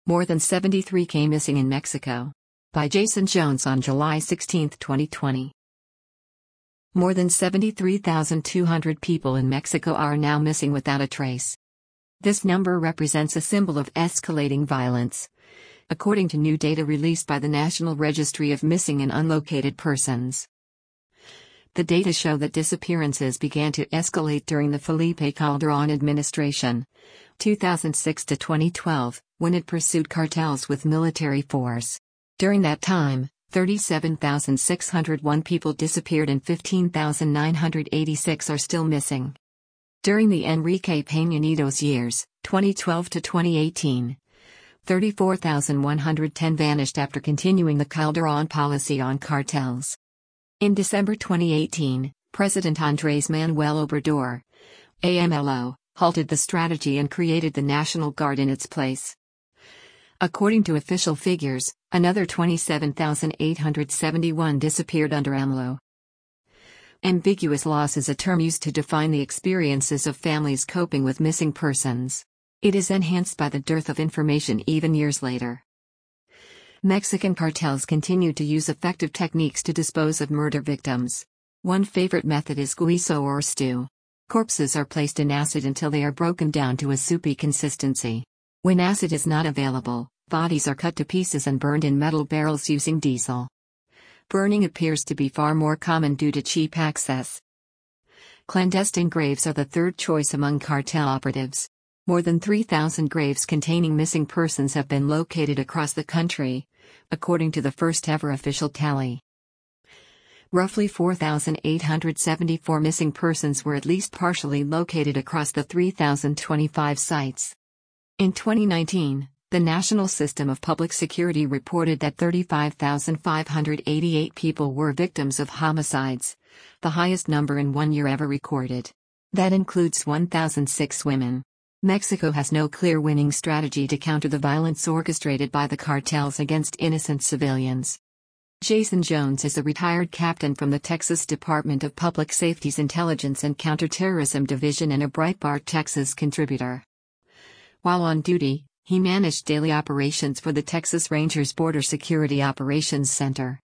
More than 73K missing in Mexico. By Jason Jones on July 16, 2020. More than 73,200 people in Mexico are now missing without a trace. This number represents a symbol of escalating violence, according to new data released by the National Registry of Missing and Unlocated Persons. The data show that disappearances began to escalate during the Felipe Calderon administration, 2006 to 2012, when it pursued cartels with military force. During that time, 37,601 people disappeared and 15,986 are still missing. During the Enrique Peña Nieto's years, 2012 to 2018, 34,110 vanished after continuing the Calderon policy on cartels. In December 2018, President Andrés Manuel Obrador, AMLO, halted the strategy and created the National Guard in its place. According to official figures, another 27,871 disappeared under AMLO. Ambiguous loss is a term used to define the experiences of families coping with missing persons. It is enhanced by the dearth of information even years later. Mexican cartels continue to use effective techniques to dispose of murder victims. One favorite method is guiso or stew. Corpses are placed in acid until they are broken down to a soupy consistency. When acid is not available, bodies are cut to pieces and burned in metal barrels using diesel. Burning appears to be far more common due to cheap access. Clandestine graves are the third choice among cartel operatives. More than 3,000 graves containing missing persons have been located across the country, according to the first-ever official tally. Roughly 4,874 missing persons were at least partially located across the 3,025 sites. In 2019, the National System of Public Security reported that 35,588 people were victims of homicides, the highest number in 1 year ever recorded. That includes 1,006 women. Mexico has no clear winning strategy to counter the violence orchestrated by the cartels against innocent civilians. Jason Jones is a retired captain from the Texas Department of Public Safety's Intelligence and Counterterrorism Division and a Breitbart Texas contributor. While on duty, he managed daily operations for the Texas Rangers Border Security Operations Center.